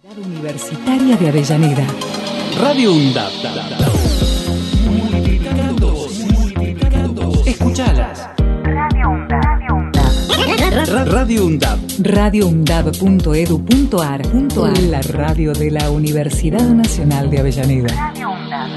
Universitaria de Avellaneda. Radio UNDAB. Multiplicando. Escuchalas. Radio UNDAB. radioundab.edu.ar. La radio de la Universidad Nacional de Avellaneda. Radio UNDAB.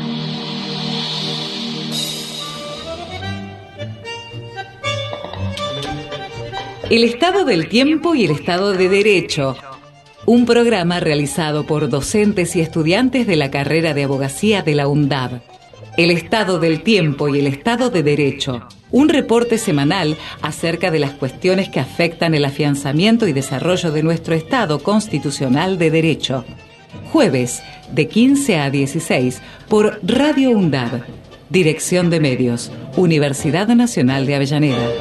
El estado del tiempo y el estado de derecho. Un programa realizado por docentes y estudiantes de la carrera de abogacía de la UNDAB. El estado del tiempo y el estado de derecho. Un reporte semanal acerca de las cuestiones que afectan el afianzamiento y desarrollo de nuestro Estado constitucional de derecho. Jueves, de 15 a 16, por Radio UNDAB. Dirección de Medios, Universidad Nacional de Avellaneda.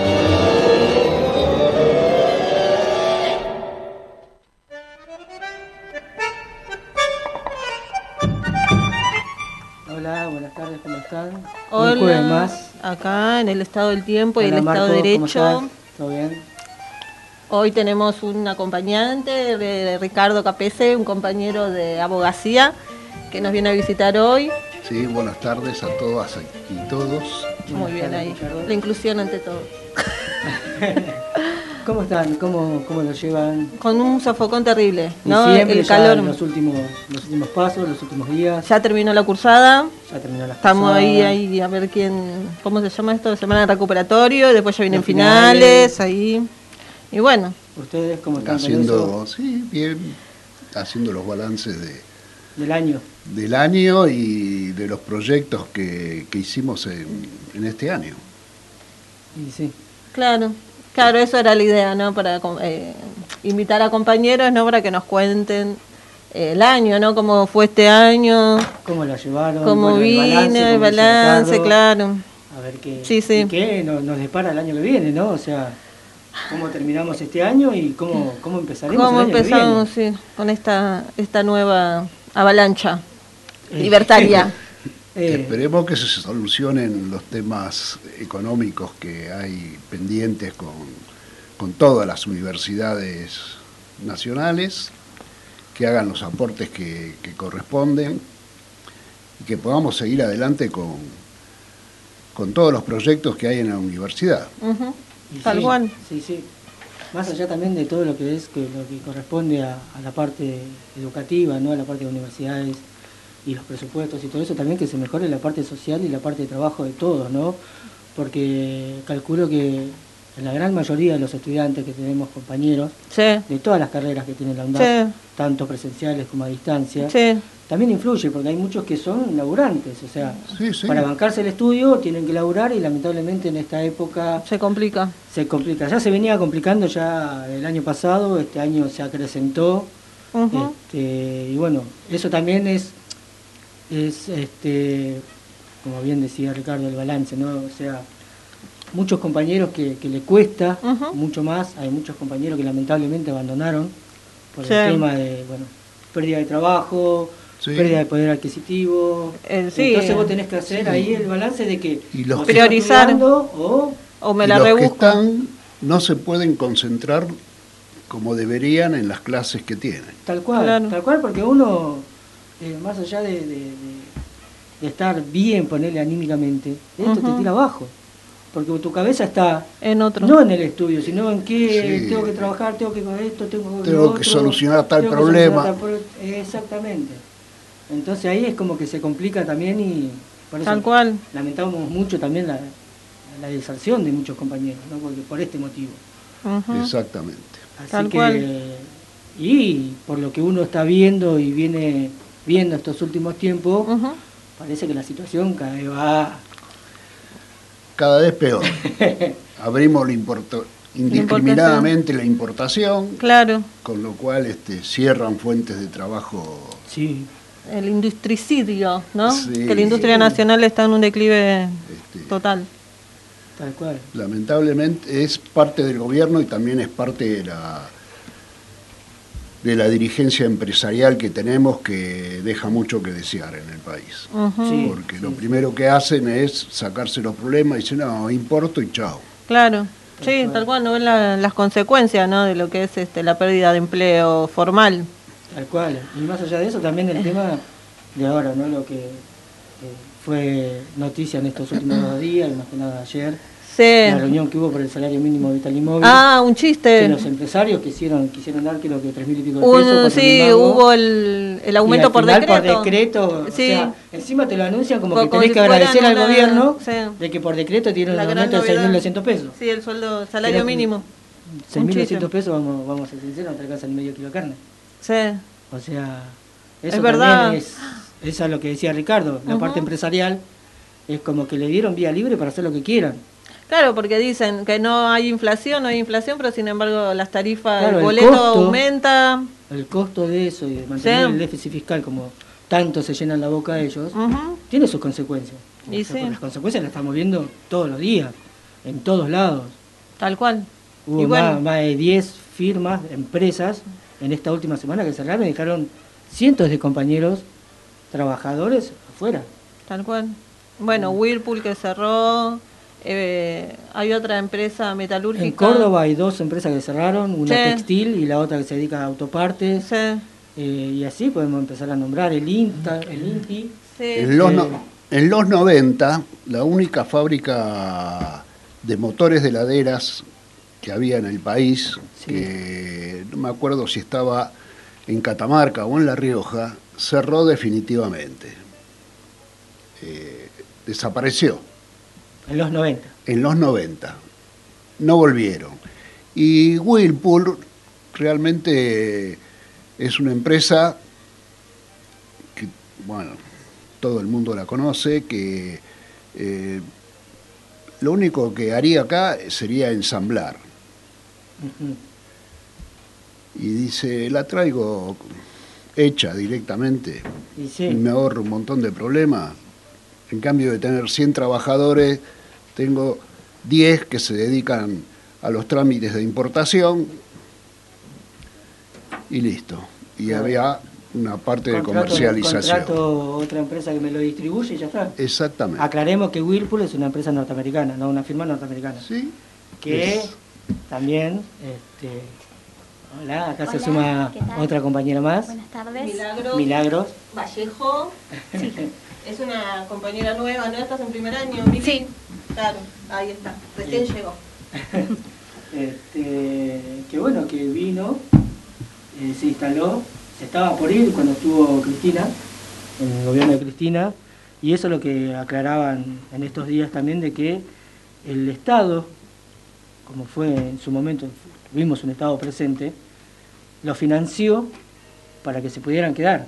Hola, buenas tardes, ¿cómo están? Hola, un jueves más. Acá en el estado del tiempo Hola, y el Marco, estado de ¿cómo derecho. estás? ¿Todo bien? Hoy tenemos un acompañante, de Ricardo Capese, un compañero de abogacía, que nos viene a visitar hoy. Sí, buenas tardes a todas y todos. Muy bien tardes, ahí, Ricardo. la inclusión ante todo. ¿Cómo están? ¿Cómo lo llevan? Con un sofocón terrible, ¿no? Diciembre, El ya calor. Los últimos pasos, los últimos días. Ya terminó la cursada, Ya terminó la estamos pasada. ahí a ver ¿cómo se llama esto? Semana de recuperatorio, después ya vienen Los finales, ahí. Y bueno, ¿Ustedes cómo están con Haciendo, eso sí, bien, haciendo los balances del año? del año y de los proyectos que hicimos en este año. Y sí. claro, eso era la idea, ¿no? Para invitar a compañeros, ¿no? Para que nos cuenten el año, ¿no? Cómo fue este año, ¿Cómo la llevaron? cómo Bueno, vino, el como dice balance, Ricardo. claro. A ver qué, Sí, sí. y qué nos depara el año que viene, ¿no? O sea, cómo terminamos este año y cómo empezaremos ¿Cómo el año que viene. empezamos sí, con esta nueva avalancha libertaria? Esperemos que se solucionen los temas económicos que hay pendientes con todas las universidades nacionales, que hagan los aportes que corresponden y que podamos seguir adelante con todos los proyectos que hay en la universidad. Ujú, Y tal sí, cual. Sí. Más allá también de todo lo que lo que corresponde a la parte educativa, ¿no? A la parte de universidades y los presupuestos y todo eso, también que se mejore la parte social y la parte de trabajo de todos, ¿no? Porque calculo que en la gran mayoría de los estudiantes que tenemos compañeros, Sí, de todas las carreras que tiene la UNDAB, sí, tanto presenciales como a distancia, sí. también influye, porque hay muchos que son laburantes, o sea, Sí, sí. para bancarse el estudio tienen que laburar y lamentablemente en esta época Se complica. se complica. Ya se venía complicando ya el año pasado, este año se acrecentó, Ujú. y bueno, eso también es como bien decía Ricardo, el balance, ¿no? O sea, muchos compañeros que le cuesta Ujú. mucho más, hay muchos compañeros que lamentablemente abandonaron por Sí. el tema de, bueno, pérdida de trabajo, Sí. pérdida de poder adquisitivo. Sí. Entonces vos tenés que hacer ahí el balance de que Y los o que- estás Priorizar. estudiando O me Y la los que rebusco. están no se pueden concentrar como deberían en las clases que tienen. Tal cual, Claro. porque uno, más allá de estar bien, ponerle anímicamente, esto te Ujú. tira abajo. Porque tu cabeza está En otro. no en el estudio, sino en que Sí. tengo que trabajar, tengo que con esto, tengo lo Tengo otro, que solucionar tal tengo que problema. solucionar exactamente. Entonces ahí es como que se complica también y por eso Tal cual. lamentamos mucho también la deserción de muchos compañeros, ¿no? Porque por este motivo. Ujú. Exactamente. Así Tal que, cual. y por lo que uno está viendo y viene viendo estos últimos tiempos, Ujú. parece que la situación cada vez va... Cada vez peor. Abrimos indiscriminadamente la importación, Claro. con lo cual cierran fuentes de trabajo. Sí, El industricidio, ¿no? Sí. Que la industria nacional está en un declive total. tal cual. Lamentablemente es parte del gobierno y también es parte de la dirigencia empresarial que tenemos, que deja mucho que desear en el país. Ujú. Sí. Porque lo primero que hacen es sacarse los problemas y dicen, no, importo y chao. Claro. Sí, tal cual, no ven las consecuencias, ¿no? De lo que es la pérdida de empleo formal. Tal cual. Y más allá de eso, también el tema de ahora, ¿no? Lo que fue noticia en estos últimos 2 días, y más que nada ayer, la reunión que hubo por el salario mínimo vital y móvil. Ah, un chiste. Que los empresarios quisieron dar, creo que 3.000 y pico de pesos. Sí, hubo el aumento por decreto. Por decreto, sí. O sea, encima te lo anuncian como que Como tenés si que agradecer al fueran gobierno sí. de que por decreto tiene un aumento de 6.200 pesos. Sí, el sueldo, salario mínimo. 6.200 pesos, vamos a ser sinceros, no te alcanza ni medio kilo de carne. Sí. O sea, eso es verdad. Eso es lo que decía Ricardo, la parte empresarial es como que le dieron vía libre para hacer lo que quieran. Claro, porque dicen que no hay inflación, pero sin embargo las tarifas, claro, el boleto aumenta. El costo de eso y de mantener el déficit fiscal, como tanto se llenan la boca de ellos, tiene sus consecuencias. Y las consecuencias las estamos viendo todos los días, en todos lados. Tal cual. Hubo más de 10 firmas, empresas, en esta última semana que cerraron y dejaron cientos de compañeros trabajadores afuera. Tal cual. Bueno, Whirlpool que cerró, hay otra empresa metalúrgica. En Córdoba hay 2 empresas que cerraron, una textil y la otra que se dedica a autopartes. Y así podemos empezar a nombrar el INTI. En los 90, la única fábrica de motores de heladeras que había en el país, que no me acuerdo si estaba en Catamarca o en La Rioja, cerró definitivamente. Desapareció. En los 90. En los 90. No volvieron. Y Whirlpool realmente es una empresa que, bueno, todo el mundo la conoce, que lo único que haría acá sería ensamblar. Y dice, la traigo hecha directamente y me ahorro un montón de problemas. En cambio de tener 100 trabajadores, tengo 10 que se dedican a los trámites de importación y listo. Y había una parte de comercialización. Contrato otra empresa que me lo distribuye y ya está. Exactamente. Aclaremos que Whirlpool es una empresa norteamericana, no una firma norteamericana. Sí. Que también... Hola, acá se suma otra compañera más. Buenas tardes. Milagros. Vallejo. Sí. Es una compañera nueva, ¿no? ¿Estás en primer año? Mili? Sí. Claro, ahí está. Recién llegó. Que bueno, que vino, se instaló, se estaba por ir cuando estuvo Cristina, en el gobierno de Cristina, y eso es lo que aclaraban en estos días también, de que el Estado, como fue en su momento, tuvimos un Estado presente, lo financió para que se pudieran quedar.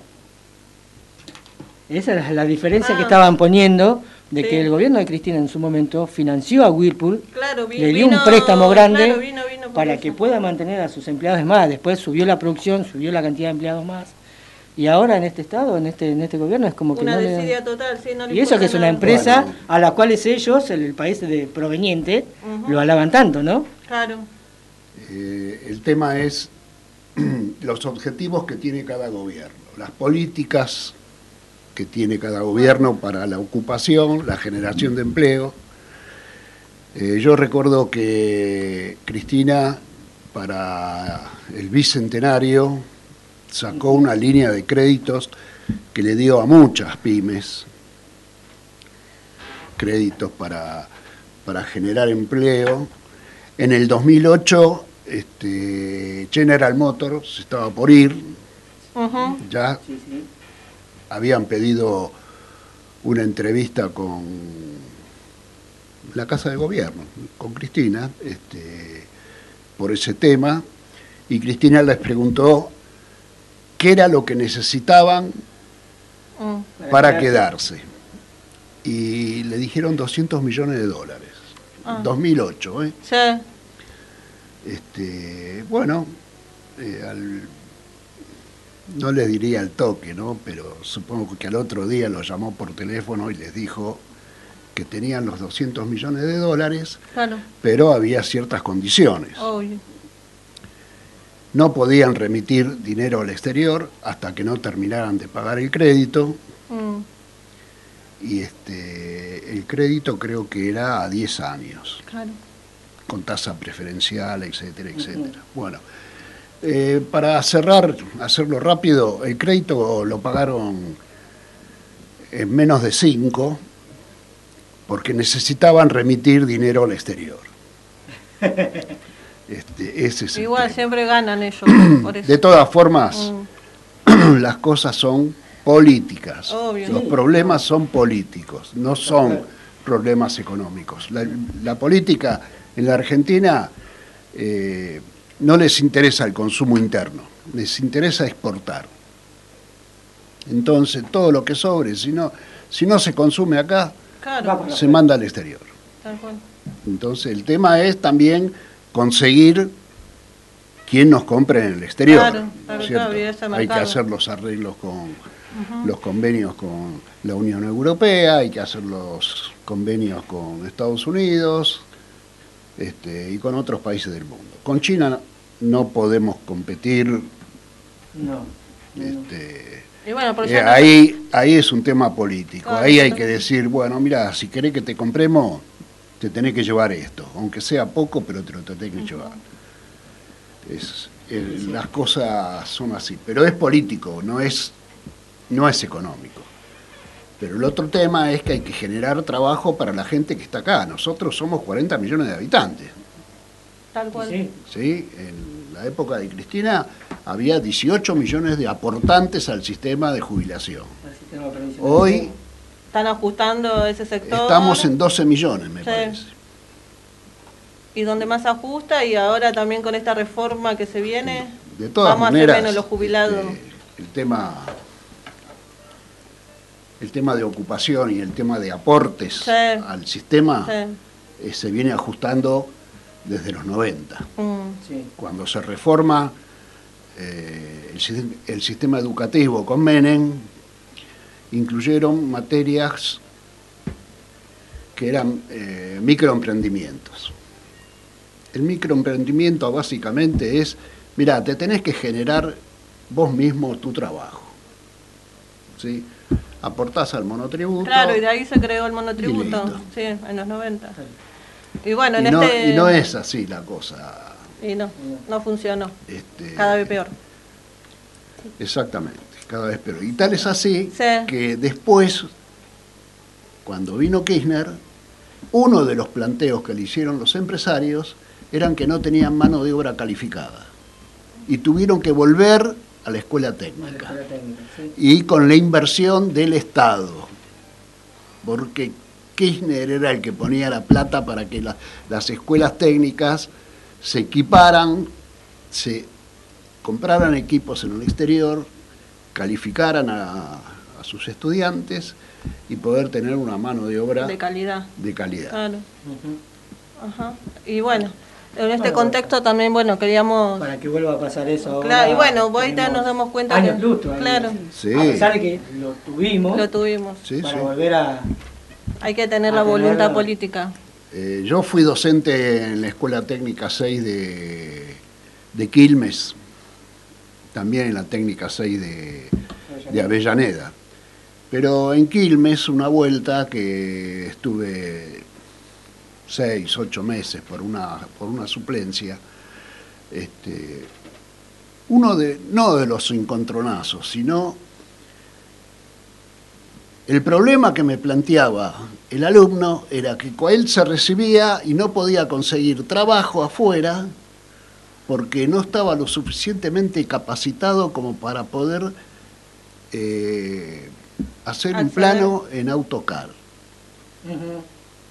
Esa es la diferencia que estaban poniendo, de que el gobierno de Cristina en su momento financió a Whirlpool, le dio un préstamo grande para que pueda mantener a sus empleados más. Después subió la producción, subió la cantidad de empleados más. Y ahora en este estado, en este gobierno, es como que una no desidia total, sí, no le y eso que es una empresa bueno, a la cual ellos, el país de proveniente, lo alaban tanto, ¿no? Claro. El tema es los objetivos que tiene cada gobierno, las políticas que tiene cada gobierno para la ocupación, la generación de empleo. Yo recuerdo que Cristina, para el bicentenario, sacó una línea de créditos que le dio a muchas pymes, créditos para generar empleo. En el 2008, General Motors estaba por ir, ya habían pedido una entrevista con la Casa de Gobierno, con Cristina, por ese tema, y Cristina les preguntó qué era lo que necesitaban para quedarse. Y le dijeron $200 millones. 2008, ¿eh? Sí. Bueno, no les diría al toque, ¿no? Pero supongo que al otro día los llamó por teléfono y les dijo que tenían los $200 millones, claro, pero había ciertas condiciones. Obvio. No podían remitir dinero al exterior hasta que no terminaran de pagar el crédito. Y el crédito creo que era a 10 años. Claro. Con tasa preferencial, etcétera, etcétera. Bueno, Para cerrar, hacerlo rápido, el crédito lo pagaron en menos de 5 porque necesitaban remitir dinero al exterior. Ese es Igual siempre ganan ellos. Por eso. De todas formas, las cosas son políticas. Obvio. Los problemas son políticos, no son problemas económicos. La política en la Argentina no les interesa el consumo interno, les interesa exportar. Entonces, todo lo que sobre, si no se consume acá, Claro, se manda al exterior. tal cual. Entonces, el tema es también conseguir quien nos compre en el exterior. Claro, claro, ¿cierto? abrir ese Hay que mercado. hacer los arreglos con los convenios con la Unión Europea, hay que hacer los convenios con Estados Unidos y con otros países del mundo. Con China no podemos competir. No. Y bueno, por eso Ahí es un tema político. Claro, Ahí hay claro. que decir, bueno, mira, si querés que te compremos, te tenés que llevar esto, aunque sea poco, pero te lo tenés que llevar. Las cosas son así, pero es político, no es económico. Pero el otro tema es que hay que generar trabajo para la gente que está acá. Nosotros somos 40 millones de habitantes. tal cual. Sí. ¿Sí? En la época de Cristina había 18 millones de aportantes al sistema de jubilación. El sistema previsional. Hoy Están ajustando ese sector. estamos en 12 millones, me Sí. parece. Y donde más ajusta, y ahora también con esta reforma que se viene, De todas vamos maneras, a hacer menos los jubilados. el tema de ocupación y el tema de aportes Sí. al sistema Sí. se viene ajustando desde los 90. Sí. Cuando se reforma el sistema educativo con Menem, incluyeron materias que eran microemprendimientos. El microemprendimiento básicamente es, mira, te tenés que generar vos mismo tu trabajo. ¿Sí? Aportás al monotributo. Claro, y de ahí se creó el Y monotributo, listo. sí, en los 90. Y bueno, y en no, este... y no es así la cosa. Y no funcionó, Este, cada vez peor. Exactamente, cada vez peor. Y tal es así Sí. que después, cuando vino Kirchner, uno de los planteos que le hicieron los empresarios eran que no tenían mano de obra calificada y tuvieron que volver a la escuela La técnica escuela técnica, sí. y con la inversión del Estado, porque Kirchner era el que ponía la plata para que las escuelas técnicas se equiparan, se compraran equipos en el exterior, calificaran a sus estudiantes y poder tener una mano de obra De calidad, de calidad. claro. Ujú. Ajá. Y bueno, en este Bueno, contexto también, bueno, queríamos... Para que vuelva a pasar eso ahora. Claro, y bueno, ahorita tenemos nos damos cuenta años que- luz todavía. claro. Sí. A pesar de que lo tuvimos, Lo tuvimos. Sí, para sí. volver a... Hay que tener la A voluntad tenerla. política. Yo fui docente en la Escuela Técnica 6 de Quilmes, también en la Técnica 6 de Avellaneda. Pero en Quilmes, una vuelta que estuve 6, 8 meses por una suplencia, no de los encontronazos, sino el problema que me planteaba el alumno era que él se recibía y no podía conseguir trabajo afuera porque no estaba lo suficientemente capacitado como para poder hacer un Acceder. plano en AutoCAD. Ujú.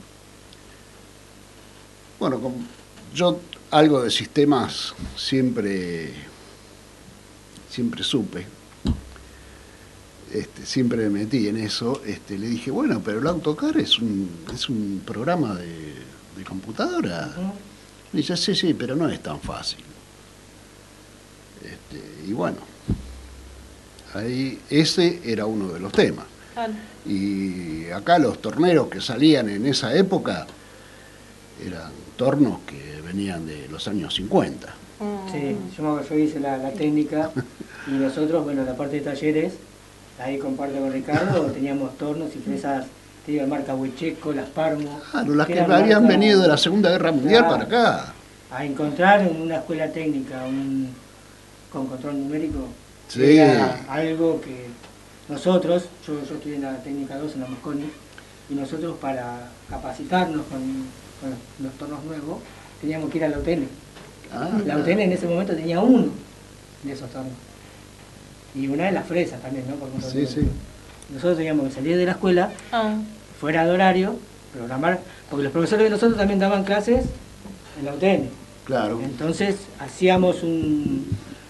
Bueno, yo algo de sistemas siempre supe. Siempre me metí en eso. Le dije, bueno, pero el AutoCAD es un programa de computadora. Ujú. Me dice, sí, pero no es tan fácil. Y bueno, ahí ese era uno de los temas. Claro. Y acá los torneros que salían en esa época eran tornos que venían de los años 50. Sí, yo hice la técnica y nosotros, bueno, la parte de talleres, ahí comparto con Ricardo, teníamos tornos y fresas, te digo, marca Huicheco, las Parmo. Claro, las que eran habían marcas- venido de la Segunda Guerra Mundial Claro. para acá. A encontrar en una escuela técnica con control numérico, Sí. era algo que nosotros, yo estudié en la técnica 2 en la Mosconi, y nosotros para capacitarnos con los tornos nuevos teníamos que ir a la UTN. La UTN en ese momento tenía uno de esos tornos. Y una de las fresas también, ¿no? Por control Sí, numérico. sí. Nosotros teníamos que salir de la escuela, fuera de horario, programar, porque los profesores de nosotros también daban clases en la UTN. Claro. Entonces hacíamos un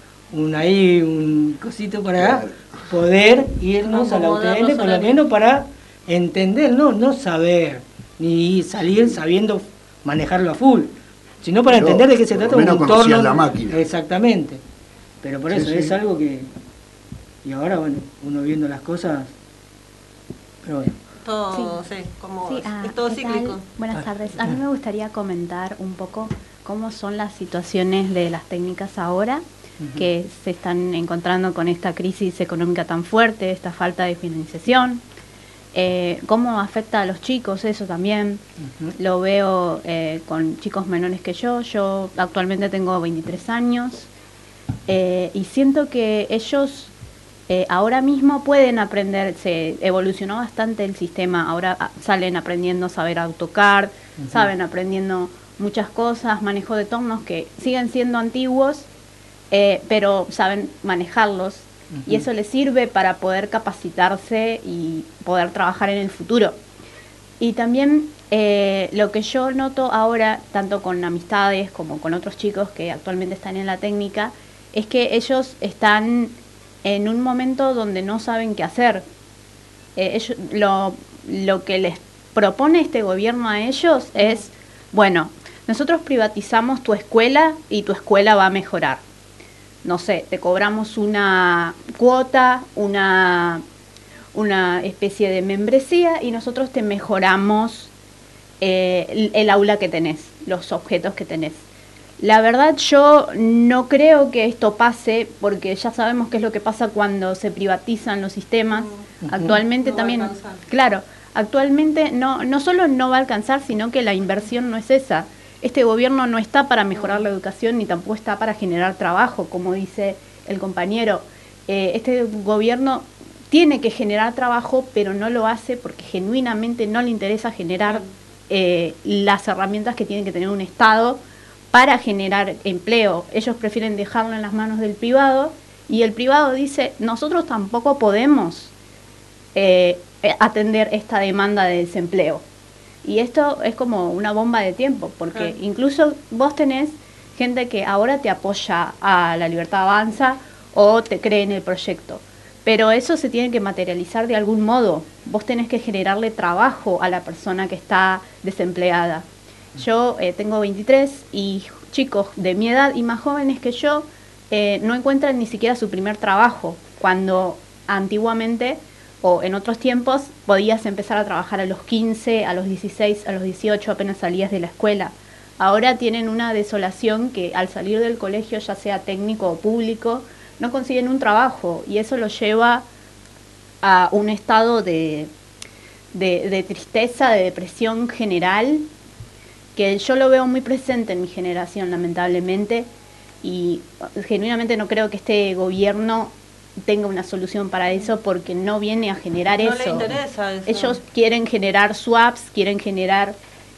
cosito para Claro. poder irnos a la UTN, Acomodarnos por a la lo menos para entender, no saber, ni salir sabiendo manejarlo a full, sino para Pero, entender de qué se por lo trata menos un conocías torno. la máquina. Exactamente. Pero por Sí, eso sí. es algo que... Y ahora, bueno, uno viendo las cosas... Pero bueno. Todo, sí, como Sí, es todo ¿qué tal? cíclico. Buenas tardes. A mí me gustaría comentar un poco cómo son las situaciones de las técnicas ahora, que se están encontrando con esta crisis económica tan fuerte, esta falta de financiación. Cómo afecta a los chicos eso también. Lo veo con chicos menores que yo. Yo actualmente tengo 23 años y siento que ellos ahora mismo pueden aprender. Se evolucionó bastante el sistema. Ahora salen aprendiendo a saber AutoCAD, saben aprendiendo muchas cosas, manejo de tornos que siguen siendo antiguos, pero saben manejarlos. Y eso les sirve para poder capacitarse y poder trabajar en el futuro. Y también lo que yo noto ahora, tanto con amistades como con otros chicos que actualmente están en la técnica, es que ellos están en un momento donde no saben qué hacer. Ellos, lo que les propone este gobierno a ellos es, bueno, nosotros privatizamos tu escuela y tu escuela va a mejorar. No sé, te cobramos una cuota, una especie de membresía y nosotros te mejoramos el aula que tenés, los objetos que tenés. La verdad yo no creo que esto pase porque ya sabemos qué es lo que pasa cuando se privatizan los sistemas. Actualmente No va a también, alcanzar. claro, actualmente no solo no va a alcanzar, sino que la inversión no es esa. Este gobierno no está para mejorar la educación ni tampoco está para generar trabajo, como dice el compañero. Este gobierno tiene que generar trabajo, pero no lo hace porque genuinamente no le interesa generar las herramientas que tiene que tener un Estado para generar empleo. Ellos prefieren dejarlo en las manos del privado y el privado dice, nosotros tampoco podemos atender esta demanda de desempleo. Y esto es como una bomba de tiempo, porque incluso vos tenés gente que ahora te apoya a La Libertad Avanza o te cree en el proyecto. Pero eso se tiene que materializar de algún modo. Vos tenés que generarle trabajo a la persona que está desempleada. Yo tengo 23 y chicos de mi edad y más jóvenes que yo no encuentran ni siquiera su primer trabajo, cuando antiguamente o en otros tiempos podías empezar a trabajar a los 15, a los 16, a los 18, apenas salías de la escuela. Ahora tienen una desolación que al salir del colegio, ya sea técnico o público, no consiguen un trabajo y eso los lleva a un estado de tristeza, de depresión general, que yo lo veo muy presente en mi generación, lamentablemente, y genuinamente no creo que este gobierno tenga una solución para eso porque no viene a generar No eso. le interesa eso. Ellos quieren generar swaps, quieren generar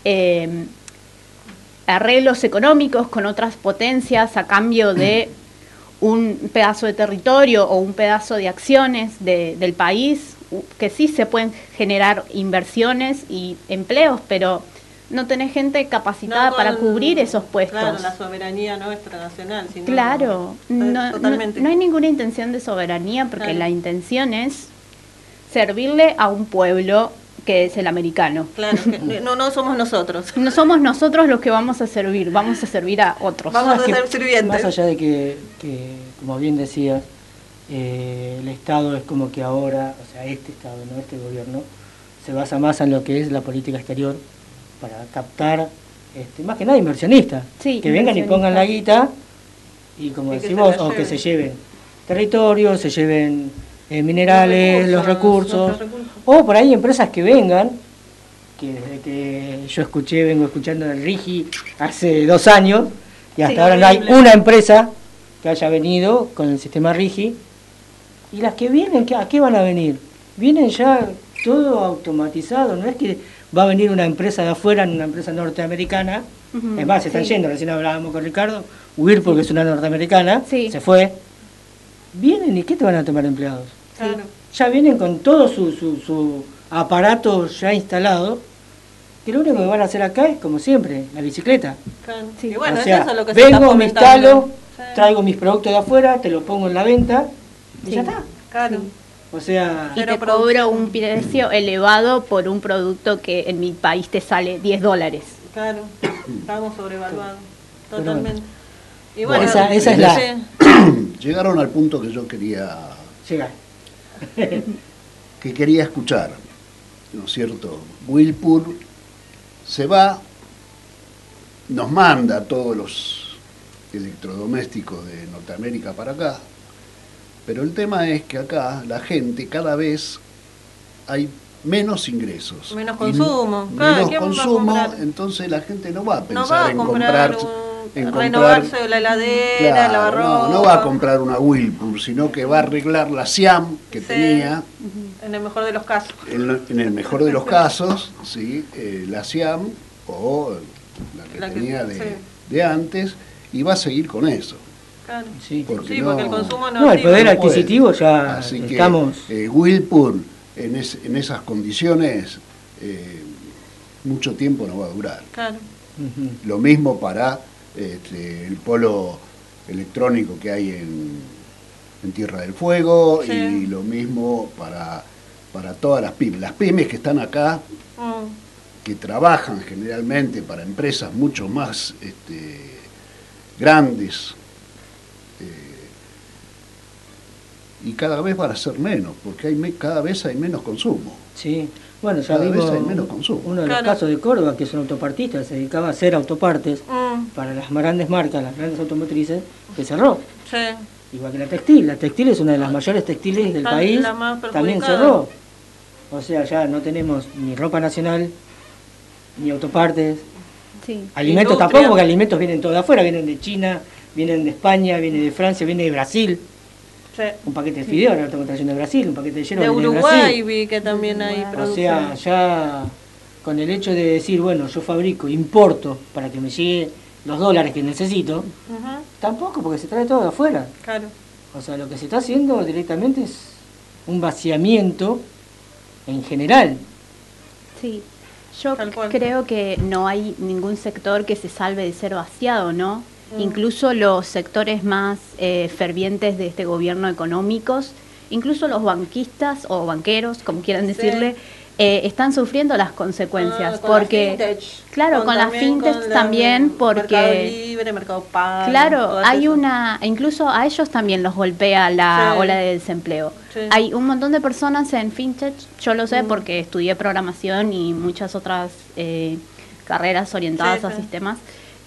arreglos económicos con otras potencias a cambio de un pedazo de territorio o un pedazo de acciones del país, que sí se pueden generar inversiones y empleos, pero no tenés gente capacitada No para con- cubrir esos puestos. Claro, la soberanía nuestra nacional. Sino, Claro, totalmente. no hay ninguna intención de soberanía porque Claro. la intención es servirle a un pueblo que es el americano. Claro, que no somos nosotros. No somos nosotros los que vamos a servir a otros. Vamos a que ser sirvientes. Más allá de que como bien decías, el Estado es como que ahora, o sea, este Estado, no este gobierno, se basa más en lo que es la política exterior para captar, más que nada inversionistas, Sí, que vengan y pongan la guita y como Y que decís vos, se la o que lleven. se lleven territorios, se lleven minerales, los recursos, nuestros recursos. o por ahí empresas que vengan, que desde que yo vengo escuchando el RIGI hace 2 años, y hasta Sí, ahora no hay horrible. una empresa que haya venido con el sistema RIGI. Y las que vienen, ¿a qué van a venir? Vienen ya todo automatizado, no es que va a venir una empresa de afuera, una empresa norteamericana. Es más, se están yendo, recién hablábamos con Ricardo, Whirlpool, que es una norteamericana, se fue. Vienen, ¿y qué te van a tomar empleados? Claro. Ya vienen con todo su aparato ya instalado, que lo único que van a hacer acá es, como siempre, la bicicleta. Claro. Sí. Y bueno, O sea, eso es lo que se está vengo, me fomentando. instalo, Sí. traigo mis productos de afuera, te los pongo en la venta y Sí. ya está. Claro. O sea, Y Pero te cobro un precio elevado por un producto que en mi país te sale $10. Claro, estamos sobrevaluados, Pero totalmente. Y Bueno, bueno, esa es la- sí. Llegaron al punto que yo quería llega. escuchar, ¿no es cierto? Whirlpool se va, nos manda todos los electrodomésticos de Norteamérica para acá, pero el tema es que acá la gente cada vez hay menos ingresos. Menos Y consumo. Claro, menos ¿quién va a consumo, comprar? entonces la gente no va a pensar No va a en comprar, renovarse la heladera, el claro, lavarropa. no va a comprar una Whirlpool, sino que va a arreglar la Siam que Sí. tenía. En el mejor de los casos. En el mejor de los casos, ¿sí? La Siam o la que tenía de antes, y va a seguir con eso. Claro. Sí. Porque Sí, no, porque el consumo no No, el activa. poder no puede. adquisitivo ya Así que estamos... Whirlpool en esas condiciones mucho tiempo no va a durar. Claro. Ujú. Lo mismo para el polo electrónico que hay en Tierra del Fuego, Sí. y lo mismo para todas las pymes. Las pymes que están acá, que trabajan generalmente para empresas mucho más grandes, y cada vez van a ser menos, porque cada vez hay menos consumo. Sí, bueno, ya Cada vez vimos hay menos consumo. uno de los Claro. casos de Córdoba, que es un autopartista, se dedicaba a hacer autopartes Mm, para las grandes marcas, las grandes automotrices, que cerró. sí. Igual que la textil es una de las mayores textiles del Está país, la más también perjudicada. cerró. O sea, ya no tenemos ni ropa nacional, ni autopartes, Sí. alimentos Industria. tampoco, porque alimentos vienen todos de afuera, vienen de China, vienen de España, vienen de Francia, vienen de Brasil. Sí. Un paquete de fideos, ahora estamos trayendo de Brasil, un paquete de hielo De viene de Uruguay Brasil. vi que también hay Uruguay. O producción. sea, ya con el hecho de decir, bueno, yo fabrico, importo para que me llegue los dólares que necesito, Ujú, tampoco, porque se trae todo de afuera. claro. O sea, lo que se está haciendo directamente es un vaciamiento en general. Sí, yo Tal cual. creo que no hay ningún sector que se salve de ser vaciado, ¿no? Incluso los sectores más fervientes de este gobierno económicos, incluso los banquistas o banqueros, como quieran Sí. decirle, están sufriendo las consecuencias. Ah, con porque, las fintech. claro, con las también fintech con la- también, porque... Mercado Libre, Mercado Pago. Claro, todas hay esas. incluso a ellos también los golpea la Sí. ola de desempleo. Sí. Hay un montón de personas en fintech, yo lo sé porque estudié programación y muchas otras carreras orientadas Sí, a sí. sistemas.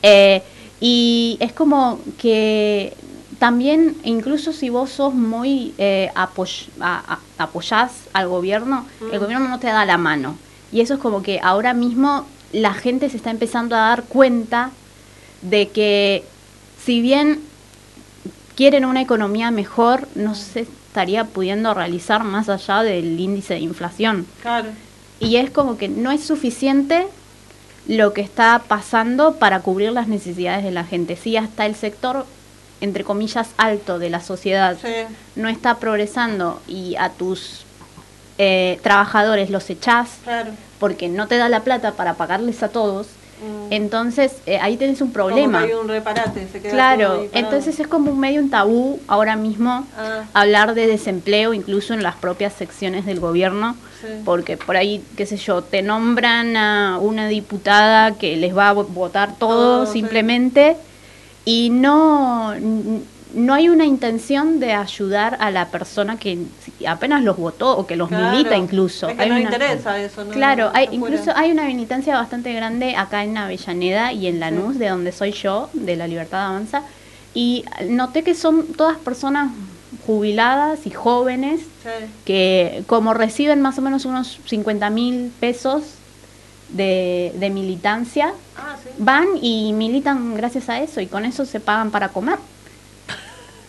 Y es como que también, incluso si vos sos muy apoyás al gobierno, el gobierno no te da la mano. Y eso es como que ahora mismo la gente se está empezando a dar cuenta de que si bien quieren una economía mejor, no se estaría pudiendo realizar más allá del índice de inflación. Claro. Y es como que no es suficiente lo que está pasando para cubrir las necesidades de la gente. Sí, hasta el sector, entre comillas, alto de la sociedad Sí. no está progresando y a tus trabajadores los echás Claro. porque no te da la plata para pagarles a todos, entonces ahí tenés un problema. Como que hay un reparate, se queda todo Claro, ahí parado. entonces es como un medio un tabú ahora mismo Ah. hablar de desempleo incluso en las propias secciones del gobierno, Sí. porque por ahí, qué sé yo, te nombran a una diputada que les va a votar todo Sí. simplemente y no hay una intención de ayudar a la persona que apenas los votó o que los Claro. milita incluso. Es que Hay no una- interesa eso, ¿no? Claro, Afuera. incluso hay una militancia bastante grande acá en Avellaneda y en Lanús, de donde soy yo, de la Libertad Avanza, y noté que son todas personas jubiladas y jóvenes Sí. que como reciben más o menos unos 50.000 pesos de militancia, Ah, sí. van y militan gracias a eso y con eso se pagan para comer.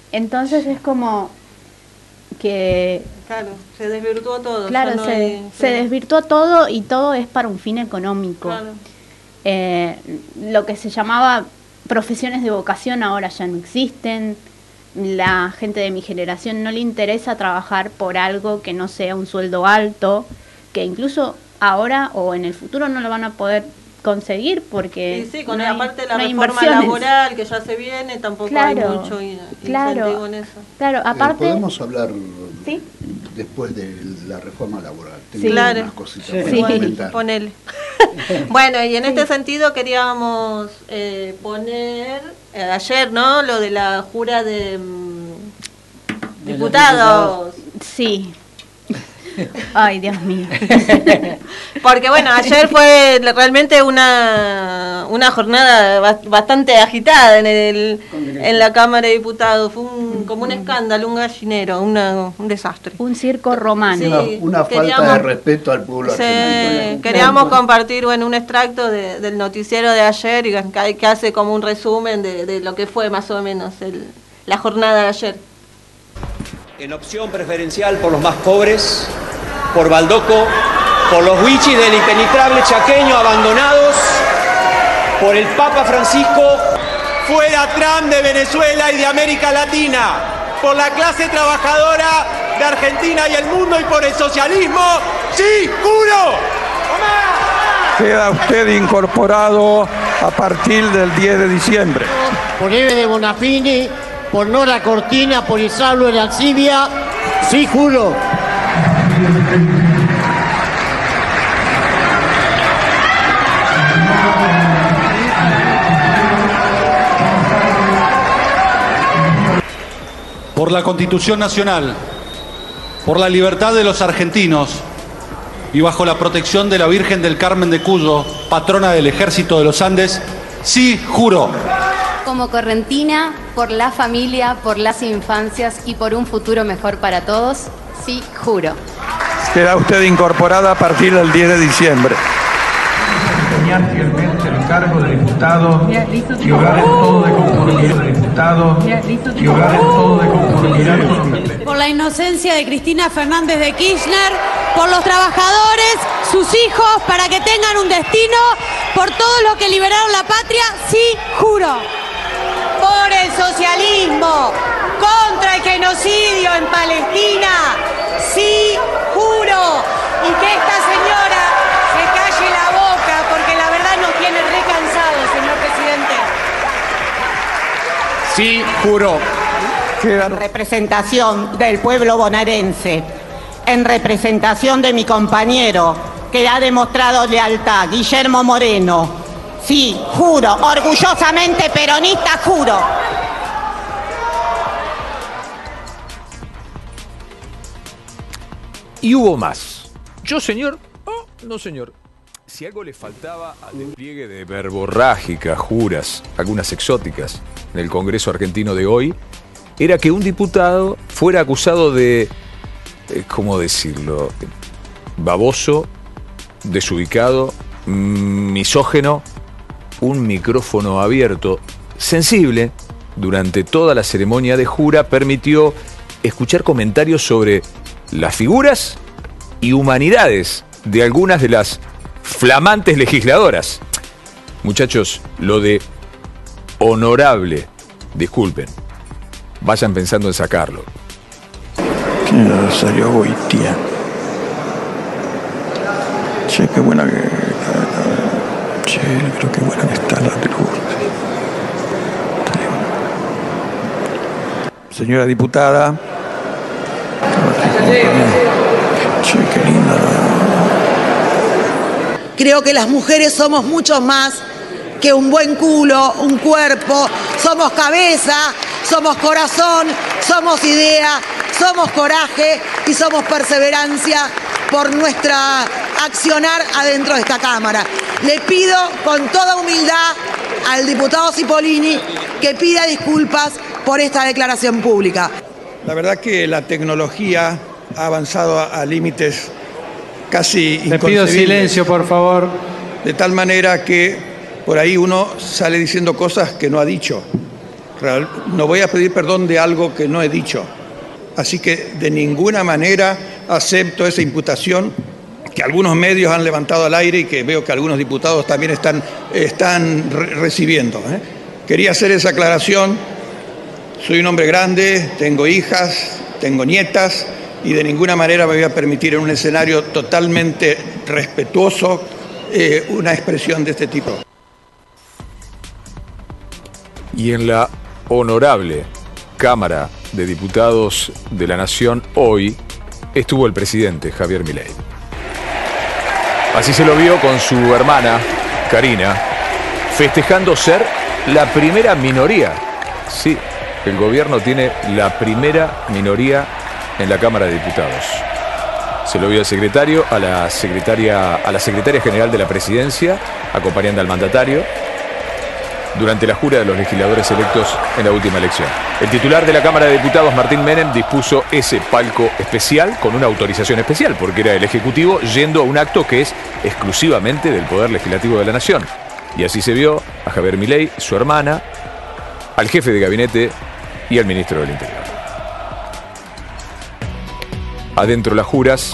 Entonces es como que... Claro, se desvirtuó todo. Claro, no se desvirtuó todo y todo es para un fin económico. Claro. Lo que se llamaba profesiones de vocación ahora ya no existen. La gente de mi generación no le interesa trabajar por algo que no sea un sueldo alto, que incluso ahora o en el futuro no lo van a poder conseguir porque sí, con no hay, aparte de la no hay reforma inversiones laboral que ya se viene, tampoco hay mucho incentivo en eso. Claro, aparte... Podemos hablar ¿sí? después de la reforma laboral. Tengo Sí. Claro. unas cositas Sí. para comentar. Ponele. Bueno, y en este sentido queríamos poner ayer, ¿no? Lo de la jura de diputados. Sí. Ay, Dios mío. Porque bueno, ayer fue realmente una jornada bastante agitada en la Cámara de Diputados. Fue como un escándalo, un gallinero, un desastre. Un circo romano. Sí. Una falta de respeto al pueblo argentino. Queríamos compartir un extracto del noticiero de ayer y que hace como un resumen de lo que fue más o menos la jornada de ayer. En opción preferencial por los más pobres, por Baldoco, por los huichis del impenetrable chaqueño abandonados, por el Papa Francisco, fuera Trump de Venezuela y de América Latina, por la clase trabajadora de Argentina y el mundo y por el socialismo, ¡sí, juro! Queda usted incorporado a partir del 10 de diciembre. Por Eve de Bonafini, por Nora Cortina, por Isablo de Alcibia, sí, juro. Por la Constitución Nacional, por la libertad de los argentinos y bajo la protección de la Virgen del Carmen de Cuyo, patrona del Ejército de los Andes, sí, juro. Como correntina, por la familia, por las infancias y por un futuro mejor para todos, sí, juro. Queda usted incorporada a partir del 10 de diciembre. Desempeñar fielmente el cargo de diputado y obrar en todo de conformidad de diputado y obrar en todo de conformidad con la ley. Por la inocencia de Cristina Fernández de Kirchner, por los trabajadores, sus hijos, para que tengan un destino, por todos los que liberaron la patria, sí, juro. Por el socialismo, contra el genocidio en Palestina, sí, juro. Y que esta señora se calle la boca, porque la verdad nos tiene recansados, señor presidente. Sí, juro. En representación del pueblo bonaerense, en representación de mi compañero que ha demostrado lealtad, Guillermo Moreno, sí, juro, orgullosamente peronista, juro. Y hubo más. Yo, señor, no, señor. Si algo le faltaba al despliegue de verborrágicas juras, algunas exóticas, en el Congreso argentino de hoy, era que un diputado fuera acusado de, ¿cómo decirlo?, baboso, desubicado, misógeno, un micrófono abierto, sensible, durante toda la ceremonia de jura, permitió escuchar comentarios sobre las figuras y humanidades de algunas de las flamantes legisladoras. Muchachos, lo de honorable, disculpen, vayan pensando en sacarlo. Rosario Goitia. Che, qué buena que... Che, creo que buena que está la luz. Señora diputada. Che, qué linda. Creo que las mujeres somos mucho más que un buen culo, un cuerpo. Somos cabeza, somos corazón, somos idea, somos coraje y somos perseverancia por nuestra accionar adentro de esta Cámara. Le pido con toda humildad al diputado Cipollini que pida disculpas por esta declaración pública. La verdad que la tecnología ha avanzado a límites casi inconcebibles. Le pido silencio, por favor. De tal manera que por ahí uno sale diciendo cosas que no ha dicho. No voy a pedir perdón de algo que no he dicho. Así que de ninguna manera acepto esa imputación que algunos medios han levantado al aire y que veo que algunos diputados también están recibiendo. Quería hacer esa aclaración. Soy un hombre grande, tengo hijas, tengo nietas y de ninguna manera me voy a permitir en un escenario totalmente respetuoso una expresión de este tipo. Y en la honorable Cámara de Diputados de la Nación hoy estuvo el presidente Javier Milei. Así se lo vio con su hermana Karina, festejando ser la primera minoría. Sí, el gobierno tiene la primera minoría en la Cámara de Diputados. Se lo vio al secretario, a la secretaria general de la presidencia, acompañando al mandatario, durante la jura de los legisladores electos en la última elección. El titular de la Cámara de Diputados, Martín Menem, dispuso ese palco especial con una autorización especial, porque era el Ejecutivo yendo a un acto que es exclusivamente del Poder Legislativo de la Nación. Y así se vio a Javier Milei, su hermana, al jefe de gabinete y al ministro del Interior. Adentro las juras,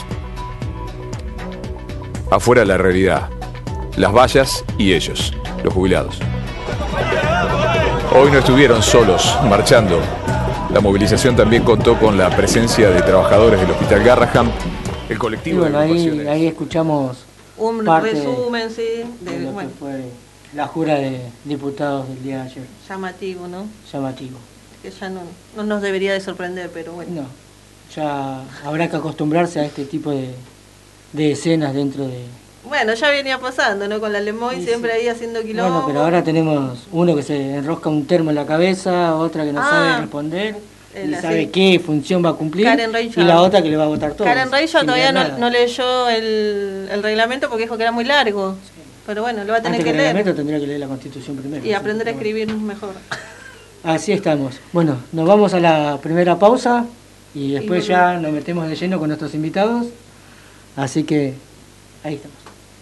afuera la realidad, las vallas y ellos, los jubilados. Hoy no estuvieron solos marchando. La movilización también contó con la presencia de trabajadores del Hospital Garrahan, el colectivo bueno, de agrupaciones. ahí escuchamos un resumen, sí, de lo que fue la jura de diputados del día de ayer. Llamativo, ¿no? Llamativo. Que ya no nos debería de sorprender, pero bueno. No, ya habrá que acostumbrarse a este tipo de escenas dentro de... Bueno, ya venía pasando, ¿no? Con la Lemoy siempre ahí haciendo quilombo. Bueno, pero ahora tenemos uno que se enrosca un termo en la cabeza, otra que no sabe responder, y sabe qué función va a cumplir, y la otra que le va a votar todo. Karen Reilly todavía no leyó el reglamento porque dijo que era muy largo. Sí. Pero bueno, lo va a tener que leer. El reglamento tendría que leer la Constitución primero. Y aprender a escribir mejor. Así estamos. Bueno, nos vamos a la primera pausa y después ya nos metemos de lleno con nuestros invitados. Así que ahí estamos.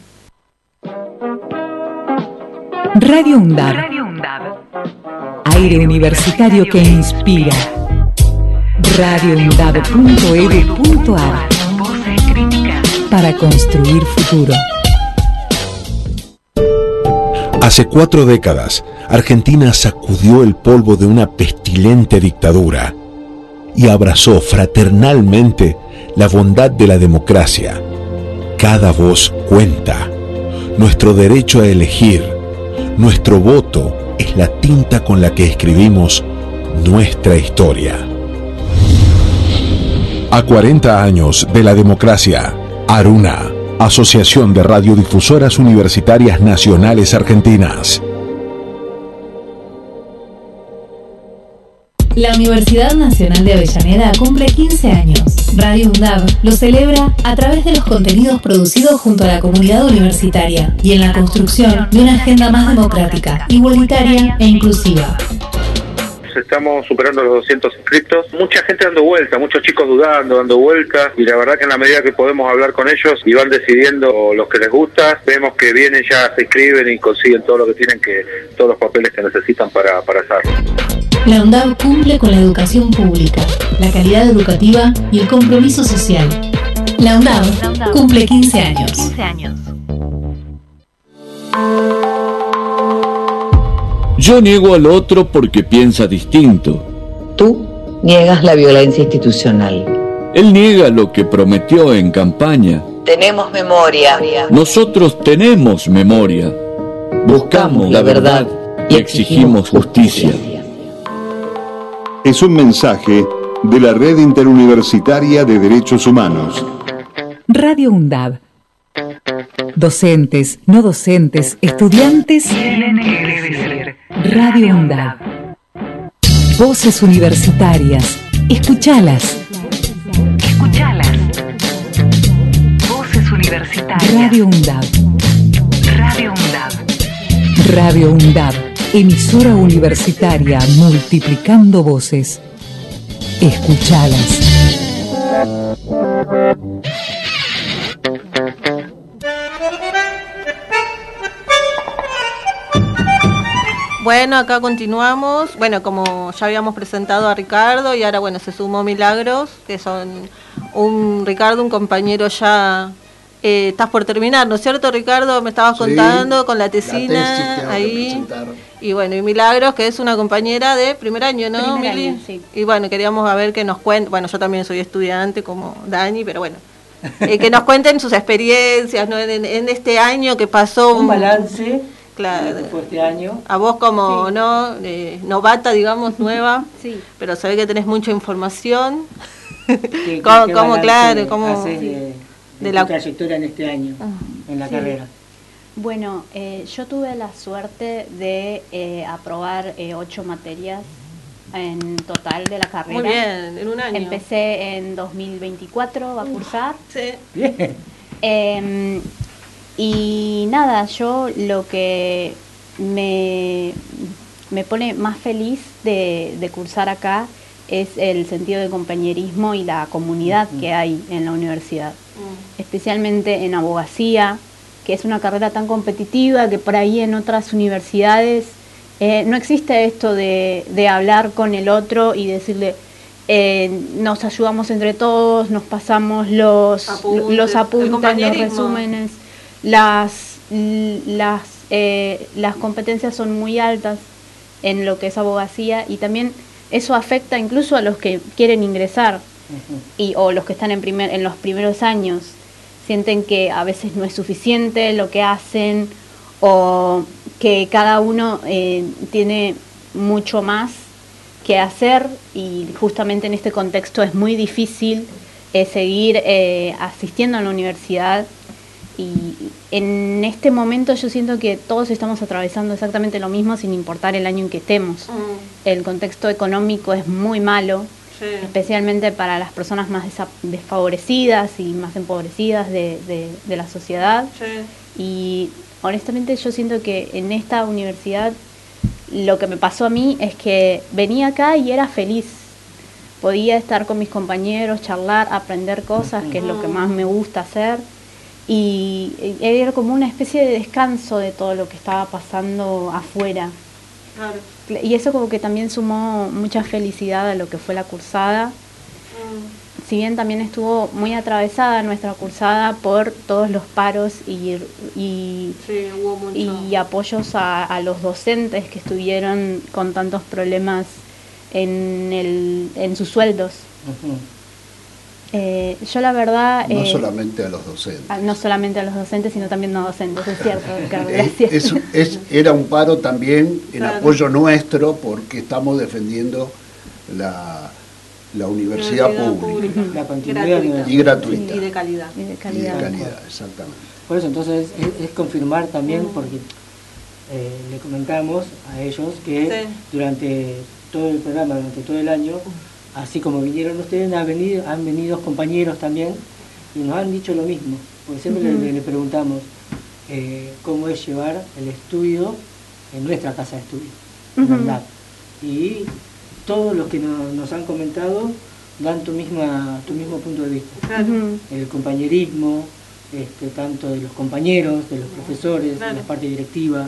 Radio UNDAB. Aire universitario que inspira. radioundab.edu.ar. Para construir futuro. Hace 4 décadas, Argentina sacudió el polvo de una pestilente dictadura y abrazó fraternalmente la bondad de la democracia. Cada voz cuenta. Nuestro derecho a elegir, nuestro voto es la tinta con la que escribimos nuestra historia. A 40 años de la democracia, Aruna, Asociación de Radiodifusoras Universitarias Nacionales Argentinas. La Universidad Nacional de Avellaneda cumple 15 años. Radio UNDAB lo celebra a través de los contenidos producidos junto a la comunidad universitaria y en la construcción de una agenda más democrática, igualitaria e inclusiva. Estamos superando los 200 inscritos, mucha gente dando vueltas, muchos chicos dando vueltas, y la verdad que en la medida que podemos hablar con ellos y van decidiendo lo que les gusta, vemos que vienen, ya se inscriben y consiguen todo lo que tienen, todos los papeles que necesitan para hacerlo. La UNDAB cumple con la educación pública, la calidad educativa y el compromiso social. La UNDAB cumple 15 años. Yo niego al otro porque piensa distinto. Tú niegas la violencia institucional. Él niega lo que prometió en campaña. Tenemos memoria. Nosotros tenemos memoria. Buscamos la verdad y exigimos justicia. Es un mensaje de la Red Interuniversitaria de Derechos Humanos. Radio UNDAB. Docentes, no docentes, estudiantes. Radio UNDAB. Voces universitarias. Escuchalas. Voces universitarias. Radio UNDAB. Radio UNDAB. Emisora universitaria multiplicando voces. Escuchalas. Bueno, acá continuamos. Bueno, como ya habíamos presentado a Ricardo y ahora, bueno, se sumó Milagros, que son Ricardo, un compañero ya. Estás por terminar, ¿no es cierto, Ricardo? Me estabas contando con la tesina ahí. Y bueno, y Milagros, que es una compañera de primer año, ¿no, Mili? Sí. Y bueno, queríamos a ver que nos cuenten. Bueno, yo también soy estudiante como Dani, pero bueno. Que nos cuenten sus experiencias, ¿no? En este año que pasó. Un balance. Claro. Que fue este año. A vos como, Sí. ¿no? Novata, digamos, nueva. Sí. Pero se ve que tenés mucha información. ¿Qué ¿Cómo, balance claro? ¿Cómo? haces de la trayectoria en este año, en la Sí. carrera? Bueno, yo tuve la suerte de aprobar 8 materias en total de la carrera. Muy bien, en un año. Empecé en 2024 a cursar. Sí. Bien. Y nada, yo lo que me pone más feliz de cursar acá es el sentido de compañerismo y la comunidad que hay en la universidad. Especialmente en abogacía, que es una carrera tan competitiva que por ahí en otras universidades no existe esto de hablar con el otro y decirle nos ayudamos entre todos, nos pasamos los apuntes, los resúmenes, las competencias son muy altas en lo que es abogacía y también eso afecta incluso a los que quieren ingresar o los que están en los primeros años. Sienten que a veces no es suficiente lo que hacen o que cada uno tiene mucho más que hacer y justamente en este contexto es muy difícil seguir asistiendo a la universidad y en este momento yo siento que todos estamos atravesando exactamente lo mismo sin importar el año en que estemos. El contexto económico es muy malo, especialmente para las personas más desfavorecidas y más empobrecidas de la sociedad. Y honestamente yo siento que en esta universidad lo que me pasó a mí es que venía acá y era feliz. Podía estar con mis compañeros, charlar, aprender cosas, que es lo que más me gusta hacer. Y era como una especie de descanso de todo lo que estaba pasando afuera. Claro. Y eso como que también sumó mucha felicidad a lo que fue la cursada. Si bien también estuvo muy atravesada nuestra cursada por todos los paros y apoyos a los docentes que estuvieron con tantos problemas en sus sueldos. Yo la verdad... no solamente a los docentes. No solamente a los docentes, sino también no docentes, es cierto, Ricardo, gracias. Era un paro también en apoyo nuestro porque estamos defendiendo la universidad pública. La continuidad y gratuita. Y de calidad. Y de calidad, exactamente. Por eso entonces es confirmar también, porque le comentamos a ellos que durante todo el programa, durante todo el año, así como vinieron ustedes, han venido compañeros también y nos han dicho lo mismo, porque siempre le preguntamos cómo es llevar el estudio en nuestra casa de estudio, ¿verdad? Y todos los que nos han comentado dan tu mismo punto de vista. El compañerismo, tanto de los compañeros, de los profesores, de la parte directiva,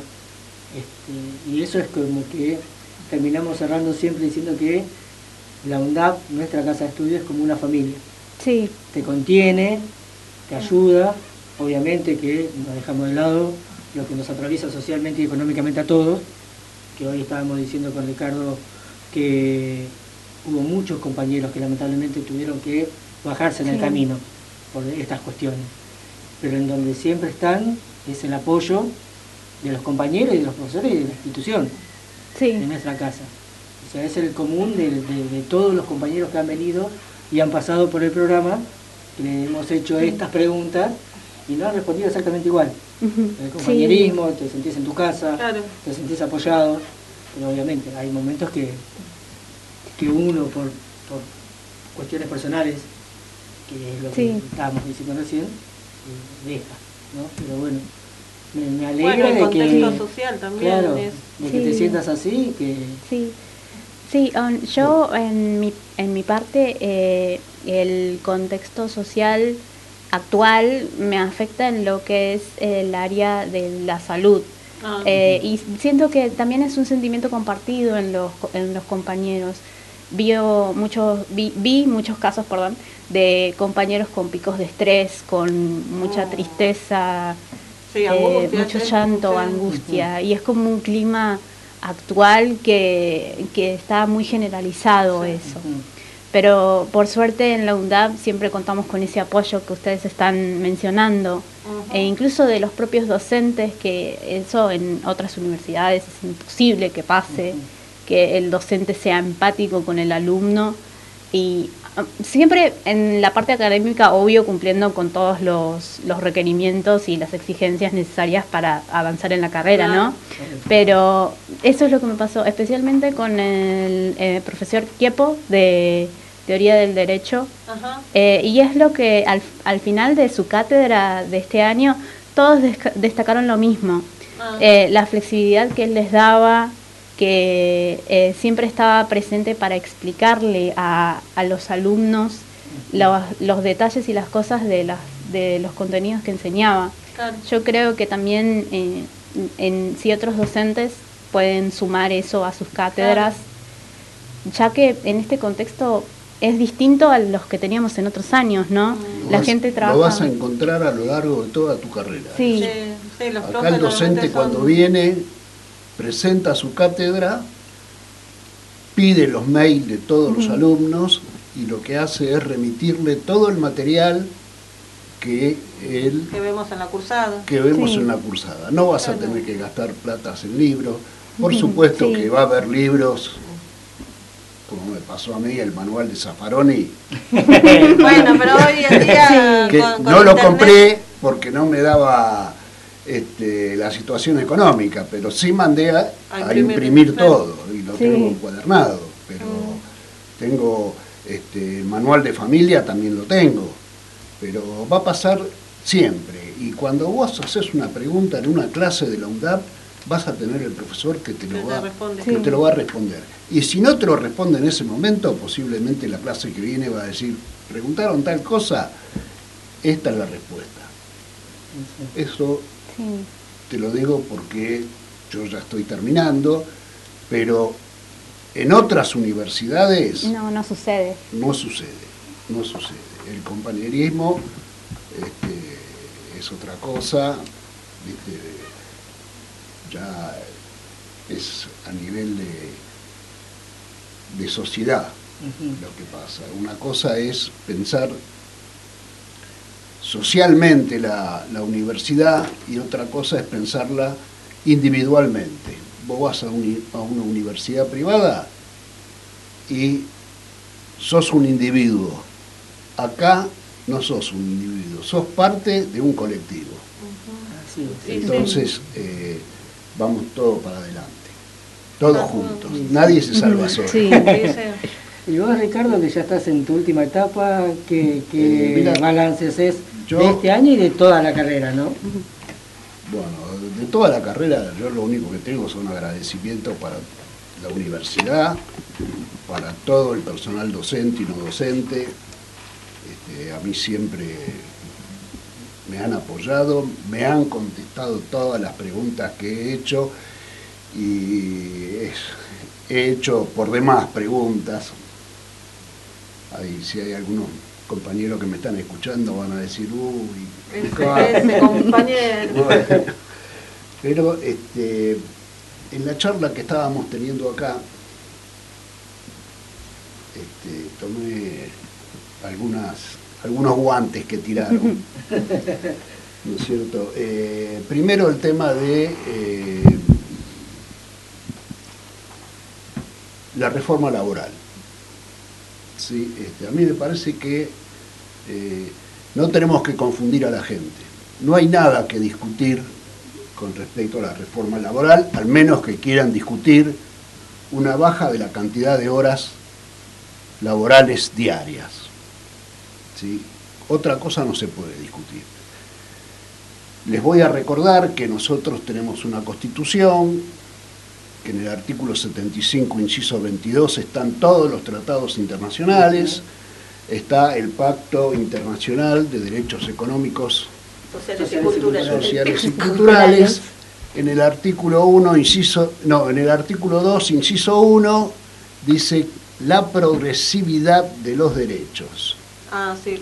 y eso es como que terminamos cerrando siempre diciendo que la UNDAB, nuestra casa de estudio, es como una familia. Sí. Te contiene, te ayuda, obviamente que no dejamos de lado lo que nos atraviesa socialmente y económicamente a todos, que hoy estábamos diciendo con Ricardo que hubo muchos compañeros que lamentablemente tuvieron que bajarse en el camino por estas cuestiones. Pero en donde siempre están es el apoyo de los compañeros y de los profesores y de la institución, de nuestra casa. O sea, es el común de todos los compañeros que han venido y han pasado por el programa, que le hemos hecho estas preguntas y nos han respondido exactamente igual. El compañerismo, te sentís en tu casa, te sentís apoyado, pero obviamente hay momentos que uno por cuestiones personales, que es lo que estábamos diciendo recién, deja, ¿no? Pero bueno, me alegra el de contexto que, social también claro, es... de que te sientas así, que... Sí, yo en mi parte el contexto social actual me afecta en lo que es el área de la salud. Y siento que también es un sentimiento compartido en los compañeros. Vi muchos casos, de compañeros con picos de estrés, con mucha tristeza, angustia, mucho llanto, angustia, y es como un clima actual que está muy generalizado eso. Pero por suerte en la UNDAB siempre contamos con ese apoyo que ustedes están mencionando, e incluso de los propios docentes, que eso en otras universidades es imposible que pase, que el docente sea empático con el alumno, y siempre en la parte académica, obvio, cumpliendo con todos los requerimientos y las exigencias necesarias para avanzar en la carrera, ¿no? Pero eso es lo que me pasó, especialmente con el profesor Kiepo de Teoría del Derecho, y es lo que al final de su cátedra de este año, todos destacaron lo mismo, la flexibilidad que él les daba, que siempre estaba presente para explicarle a los alumnos los detalles y las cosas de los contenidos que enseñaba. Claro. Yo creo que también si otros docentes pueden sumar eso a sus cátedras, ya que en este contexto es distinto a los que teníamos en otros años, ¿no? La gente trabaja... Lo vas a encontrar a lo largo de toda tu carrera. Sí. Acá el docente cuando viene, presenta su cátedra, pide los mails de todos los alumnos y lo que hace es remitirle todo el material que vemos en la cursada. En la cursada. No vas a tener que gastar platas en libros. Por supuesto que va a haber libros, como me pasó a mí, el manual de Zaffaroni. Bueno, pero hoy en día... que con no lo internet... compré porque no me daba la situación económica, pero sí mandé a imprimir todo y lo tengo encuadernado. Pero tengo el manual de familia, también lo tengo. Pero va a pasar siempre. Y cuando vos haces una pregunta en una clase de la UNDAB, vas a tener el profesor que te lo va a responder. Y si no te lo responde en ese momento, posiblemente la clase que viene va a decir, preguntaron tal cosa, esta es la respuesta. Eso te lo digo porque yo ya estoy terminando, pero en otras universidades... No sucede. No sucede. El compañerismo es otra cosa, ya es a nivel de sociedad lo que pasa. Una cosa es pensar socialmente la universidad y otra cosa es pensarla individualmente. Vos vas a una universidad privada y sos un individuo. Acá no sos un individuo, sos parte de un colectivo. Entonces, vamos todos para adelante, todos juntos, nadie se salva solo. Y vos, Ricardo, que ya estás en tu última etapa, ¿qué balances es de este año y de toda la carrera, no? Bueno, de toda la carrera yo lo único que tengo son agradecimientos para la universidad, para todo el personal docente y no docente. A mí siempre me han apoyado, me han contestado todas las preguntas que he hecho y he hecho por demás preguntas. Si hay algunos compañeros que me están escuchando van a decir, uy, ese compañero. Bueno, pero en la charla que estábamos teniendo acá, tomé algunos guantes que tiraron, ¿no es cierto? Primero el tema de la reforma laboral. ¿Sí? A mí me parece que no tenemos que confundir a la gente. No hay nada que discutir con respecto a la reforma laboral, al menos que quieran discutir una baja de la cantidad de horas laborales diarias. ¿Sí? Otra cosa no se puede discutir. Les voy a recordar que nosotros tenemos una Constitución, que en el artículo 75, inciso 22, están todos los tratados internacionales, está el Pacto Internacional de Derechos Económicos, Sociales y Culturales, en el artículo 1, en el artículo 2, inciso 1, dice la progresividad de los derechos. Ah, sí,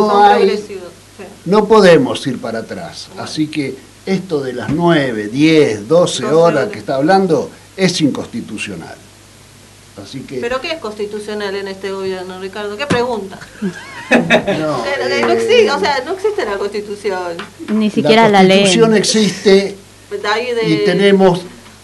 no podemos ir para atrás. Así que esto de las 9, 10, 12 horas que está hablando es inconstitucional. Así que, ¿pero qué es constitucional en este gobierno, Ricardo? ¿Qué pregunta? no existe, o sea, no existe la Constitución. Ni siquiera la ley. La Constitución existe y tenemos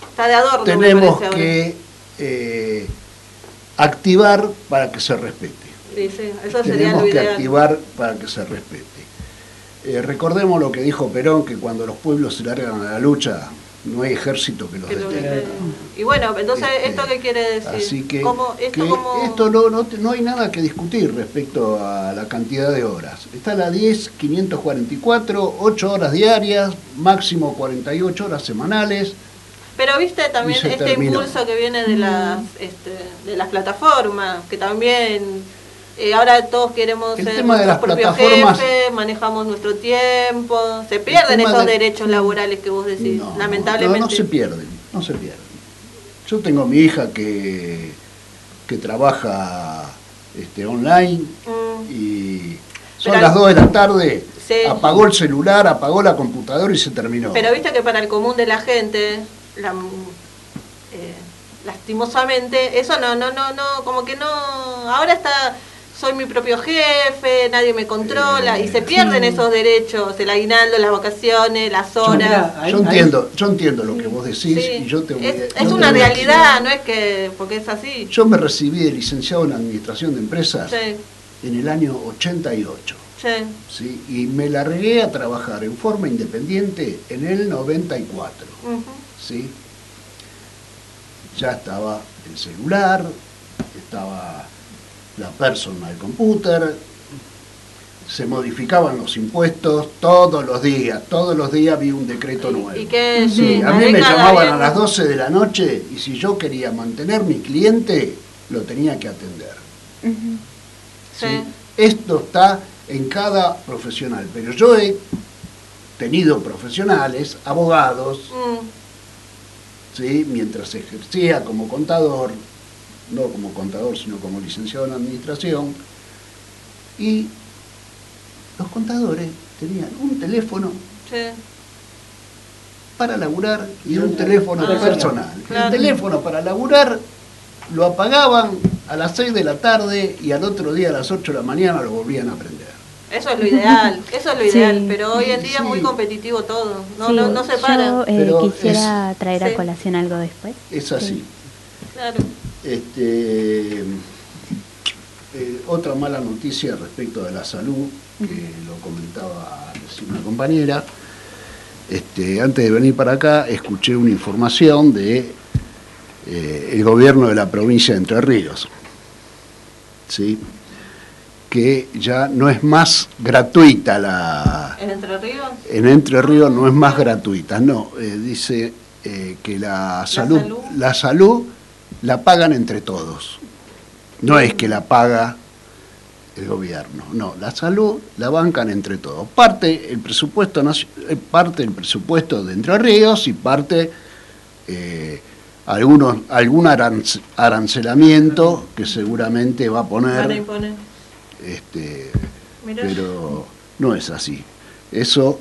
que activar para que se respete. Sí, eso sería lo ideal. Tenemos que activar para que se respete. Recordemos lo que dijo Perón, que cuando los pueblos se largan a la lucha, no hay ejército que los detenga. Y bueno, entonces, ¿esto qué quiere decir? Así que, esto no hay nada que discutir respecto a la cantidad de horas. Está la 10.544, 8 horas diarias, máximo 48 horas semanales. Pero viste también impulso que viene de las plataformas, que también ahora todos queremos ser nuestros propios jefes, manejamos nuestro tiempo, se pierden esos derechos laborales que vos decís, lamentablemente. No se pierden. Yo tengo mi hija que trabaja online y son las 2 de la tarde, apagó el celular, apagó la computadora y se terminó. Pero viste que para el común de la gente, lastimosamente, eso no, como que no, ahora soy mi propio jefe, nadie me controla, y se pierden esos derechos, el aguinaldo, las vacaciones, las horas. Yo entiendo lo que vos decís, y yo te voy es una realidad, no es que, porque es así. Yo me recibí de licenciado en Administración de Empresas en el año 88. ¿Sí? Y me largué a trabajar en forma independiente en el 94. ¿Sí? Ya estaba el celular, estaba la personal computer, se modificaban los impuestos todos los días vi un decreto nuevo. A mí me llamaban a las 12 de la noche y si yo quería mantener mi cliente, lo tenía que atender. ¿Sí? Esto está en cada profesional, pero yo he tenido profesionales, abogados, ¿sí? Mientras ejercía como contador, no como contador, sino como licenciado en administración, y los contadores tenían un teléfono para laburar y un teléfono personal. El teléfono para laburar lo apagaban a las 6 de la tarde y al otro día a las 8 de la mañana lo volvían a prender. Eso es lo ideal, pero hoy en día es muy competitivo todo, no se para. Yo quisiera traer a colación algo después. Es así. Sí. Claro. Otra mala noticia respecto de la salud, que lo comentaba recién una compañera. Antes de venir para acá, escuché una información de el gobierno de la provincia de Entre Ríos, ¿sí? Que ya no es más gratuita la... ¿En Entre Ríos? En Entre Ríos no es más gratuita, no. Dice que la salud la pagan entre todos. No es que la paga el gobierno, no. La salud la bancan entre todos. Parte del presupuesto de Entre Ríos y parte algún arancelamiento que seguramente va a poner. Van a imponer. Pero no es así. Eso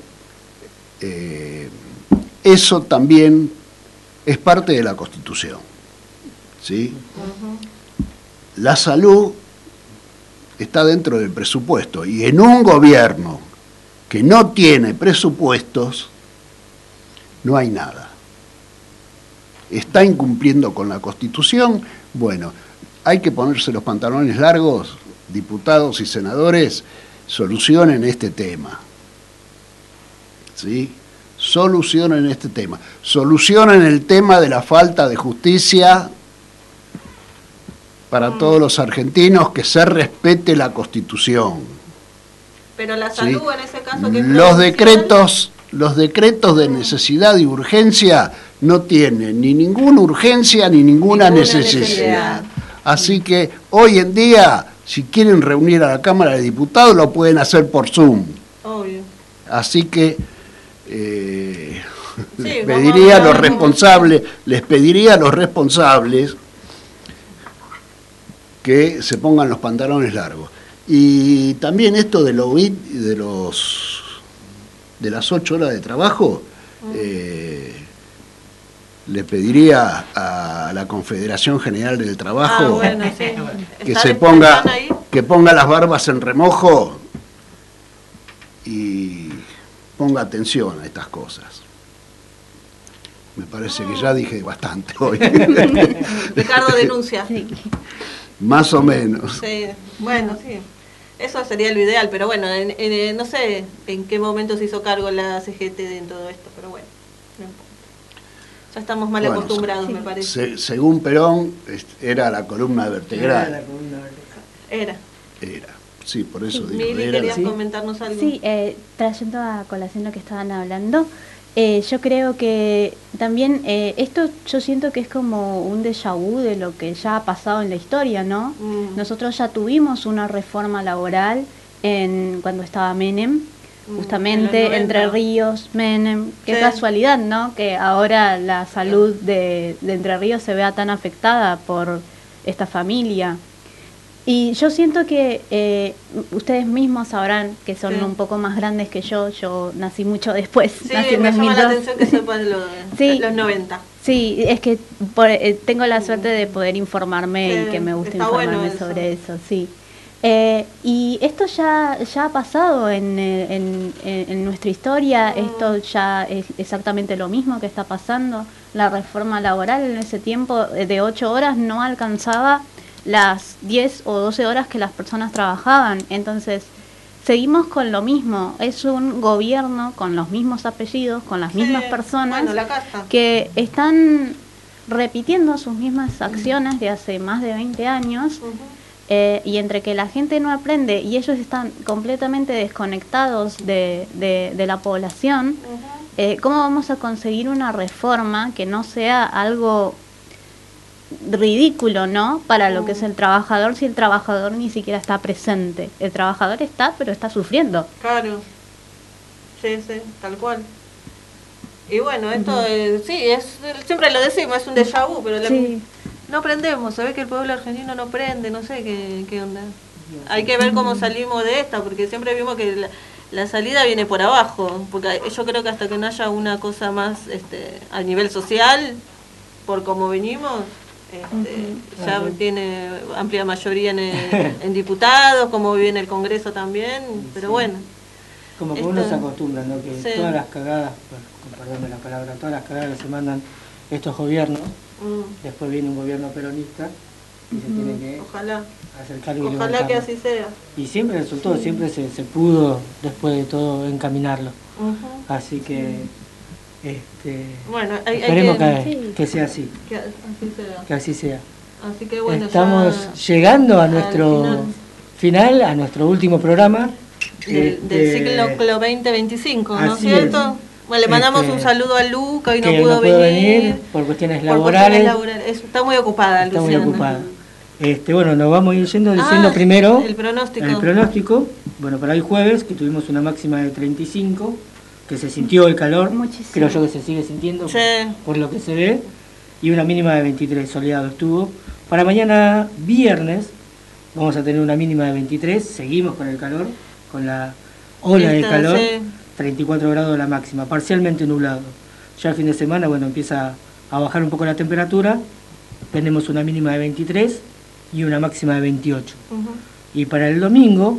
también es parte de la Constitución, ¿sí? La salud está dentro del presupuesto y en un gobierno que no tiene presupuestos no hay nada. Está incumpliendo con la Constitución. Bueno, hay que ponerse los pantalones largos, diputados y senadores, solucionen este tema. ¿Sí? Solucionen este tema. Solucionen el tema de la falta de justicia para todos los argentinos, que se respete la Constitución. Pero la salud, ¿sí? En ese caso, que los decretos de necesidad y urgencia no tienen ni ninguna urgencia ni ninguna necesidad. Así que hoy en día, si quieren reunir a la Cámara de Diputados, lo pueden hacer por Zoom. Obvio. Así que les pediría a los responsables que se pongan los pantalones largos. Y también esto de las 8 horas de trabajo, le pediría a la Confederación General del Trabajo que ponga las barbas en remojo y ponga atención a estas cosas. Me parece que ya dije bastante hoy. Ricardo denuncia. Sí. Más o menos. Sí, bueno, sí. Eso sería lo ideal, pero bueno, no sé en qué momento se hizo cargo la CGT en todo esto, pero bueno, no importa. Ya estamos mal acostumbrados, me parece. Según Perón, era la columna vertebral. Era. Sí, por eso digo. Mili, ¿querías comentarnos algo? Sí, trayendo a colación lo que estaban hablando, yo creo que también esto yo siento que es como un déjà vu de lo que ya ha pasado en la historia, ¿no? Nosotros ya tuvimos una reforma laboral cuando estaba Menem, justamente Entre Ríos, Menem, qué casualidad, ¿no? Que ahora la salud de Entre Ríos se vea tan afectada por esta familia. Y yo siento que ustedes mismos sabrán que son un poco más grandes que yo nací mucho después. Sí, nací en me llama 2002. la atención que sepan los 90. Sí, es que tengo la suerte de poder informarme y que me gusta informarme sobre eso, sí. Y esto ya ha pasado en nuestra historia, esto ya es exactamente lo mismo que está pasando. La reforma laboral en ese tiempo de 8 horas no alcanzaba las 10 o 12 horas que las personas trabajaban. Entonces, seguimos con lo mismo. Es un gobierno con los mismos apellidos, con las mismas personas que están repitiendo sus mismas acciones de hace más de 20 años. Y entre que la gente no aprende y ellos están completamente desconectados de la población, ¿cómo vamos a conseguir una reforma que no sea algo ridículo, ¿no? Para lo que es el trabajador, si el trabajador ni siquiera está presente. El trabajador está, pero está sufriendo. Claro. Sí, tal cual. Y bueno, esto siempre lo decimos, es un déjà vu, pero no aprendemos, se ve que el pueblo argentino no aprende, no sé qué onda. Hay que ver cómo salimos de esta, porque siempre vimos que la salida viene por abajo, porque yo creo que hasta que no haya una cosa más a nivel social, por cómo venimos, ya tiene amplia mayoría en diputados, como viene el Congreso también, pero bueno. Como que uno se acostumbra, ¿no? Que todas las cagadas, perdónme la palabra, todas las cagadas que se mandan estos gobiernos, después viene un gobierno peronista y se tiene que hacer cargo y ojalá que así sea. Y siempre resultó, siempre se pudo después de todo encaminarlo. Así que bueno, esperemos que sea así. Que así sea. Así que bueno, estamos llegando a nuestro final, a nuestro último programa del ciclo 2025, ¿no es cierto? Bueno, le mandamos un saludo a Lu, que hoy no pudo venir por cuestiones laborales. Está muy ocupada, Luciana. Está muy ocupada. Bueno, nos vamos a ir diciendo primero el pronóstico. El pronóstico. Bueno, para hoy jueves, que tuvimos una máxima de 35, que se sintió el calor. Muchísimo. Creo yo que se sigue sintiendo por lo que se ve. Y una mínima de 23, soleado estuvo. Para mañana, viernes, vamos a tener una mínima de 23. Seguimos con el calor, con la ola de calor. 34 grados la máxima, parcialmente nublado. Ya el fin de semana, bueno, empieza a bajar un poco la temperatura. Tenemos una mínima de 23 y una máxima de 28. Y para el domingo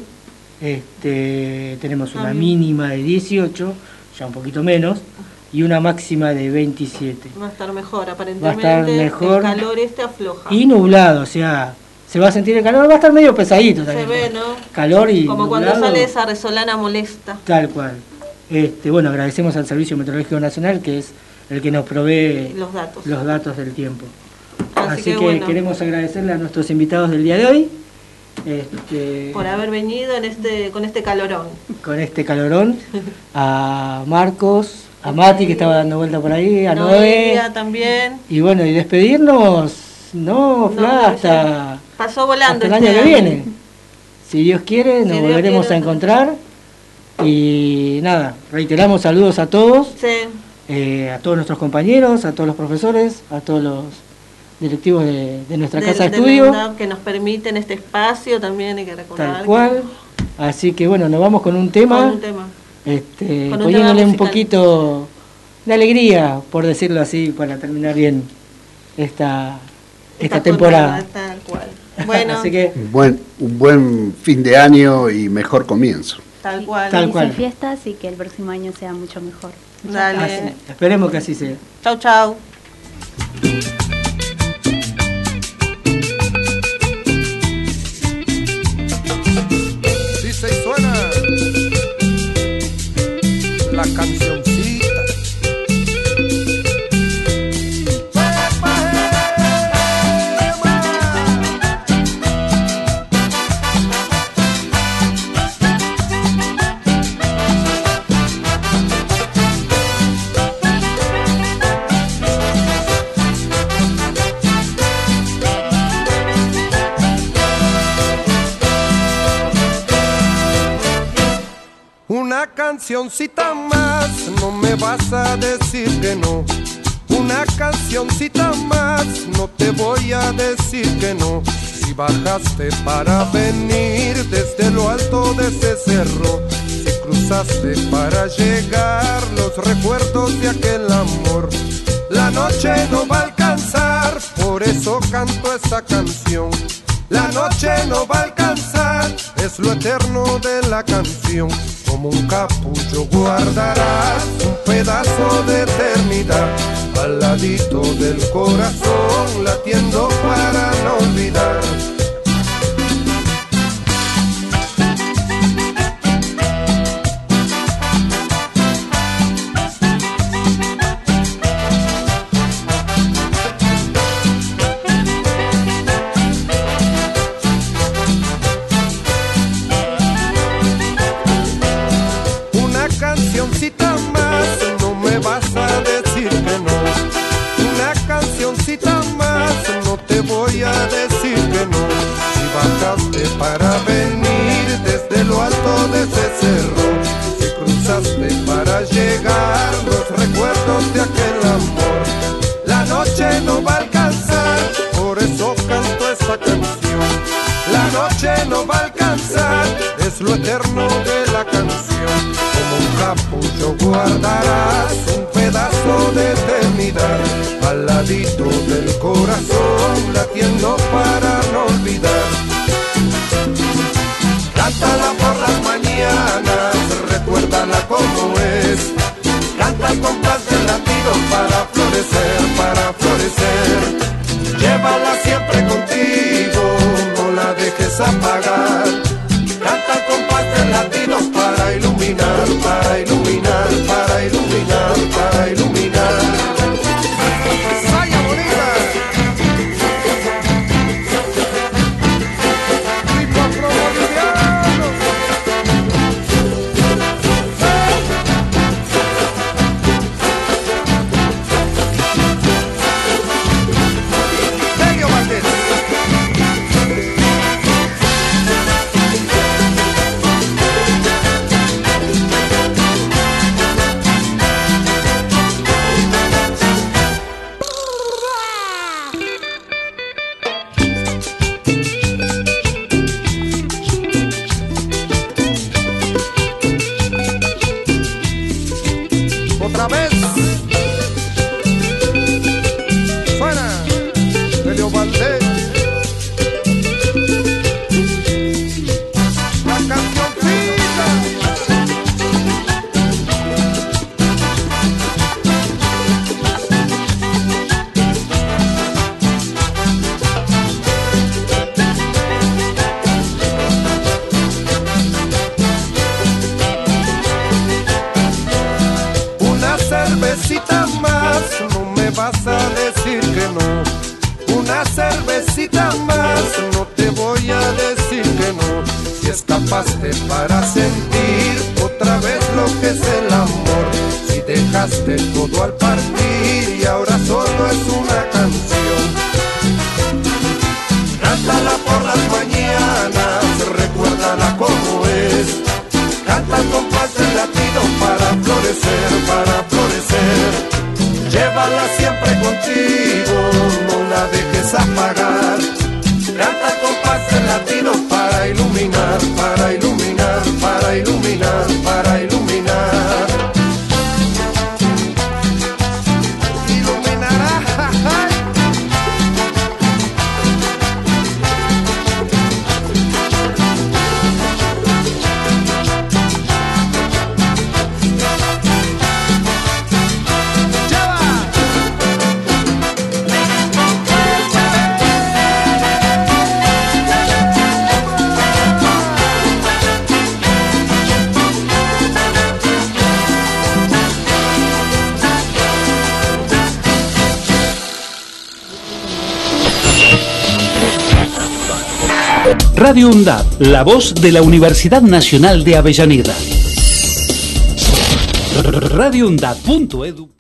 tenemos una mínima de 18, ya un poquito menos, y una máxima de 27. Va a estar mejor, aparentemente. Va a estar mejor. El calor afloja. Y nublado, o sea, se va a sentir el calor, va a estar medio pesadito también. Se ve, ¿no? Calor y como nublado, cuando sale esa resolana molesta. Tal cual. Bueno, agradecemos al Servicio Meteorológico Nacional, que es el que nos provee los datos del tiempo. Así que bueno, queremos agradecerle a nuestros invitados del día de hoy. Por haber venido con este calorón. Con este calorón. A Marcos, a Mati, que estaba dando vuelta por ahí, a Noé. También. Y bueno, y despedirnos, hasta pasó volando hasta el año que viene. Si Dios quiere, nos volveremos a encontrar. Y nada, reiteramos saludos a todos. a todos nuestros compañeros, a todos los profesores, a todos los directivos de nuestra casa de estudio. UNDAB, que nos permiten este espacio también, hay que recordar. Tal cual. Así que bueno, nos vamos con un tema. Poniéndole un poquito de alegría, por decirlo así, para terminar bien esta temporada. Tal cual. Bueno, así que un buen fin de año y mejor comienzo. Tal cual. Felices fiestas y que el próximo año sea mucho mejor. Dale. Esperemos que así sea. Chau, chau. Dice y suena la cancioncita. Una cancioncita más, no me vas a decir que no. Una cancioncita más, no te voy a decir que no. Si bajaste para venir desde lo alto de ese cerro, si cruzaste para llegar los recuerdos de aquel amor, la noche no va a alcanzar, por eso canto esta canción. La noche no va a alcanzar, es lo eterno de la canción. Como un capullo guardarás un pedazo de eternidad al ladito del corazón, latiendo para no olvidar. Cancioncita más, no me vas a decir que no. Una cancioncita más, no te voy a decir que no. Si bajaste para venir desde lo alto de ese cerro, si cruzaste para llegar los recuerdos de aquel amor, la noche no va a alcanzar, por eso canto esta canción. La noche no va a alcanzar, es lo eterno de la canción. Como un capullo guardarás un pedazo de eternidad al ladito del corazón, latiendo para no olvidar. Cántala por las mañanas, recuérdala como es. Canta al compás del latido para florecer, para florecer. Llévala siempre contigo, no la dejes apagar. Canta al compás del latido para iluminar, para iluminar, para iluminar, para iluminar. ¡Saya bonita! ¡Ritmo afro-boliviano! Delio Valdés. Otra vez suena Delio Valdés, la cancioncita. Una cervecita más, no me vas a decir que no. Una cervecita más, no te voy a decir que no. Si escapaste para sentir otra vez lo que es el amor, si dejaste todo al partir y ahora solo es una canción. Cántala por las mañanas, recuérdala como es. Canta al compás del latido para florecer, para florecer. llévala siempre contigo, no la dejes apagar. Canta compases latinos para iluminar, para iluminar, para iluminar, para iluminar. Iluminará. Radio UNDAB, la voz de la Universidad Nacional de Avellaneda. radioundab.edu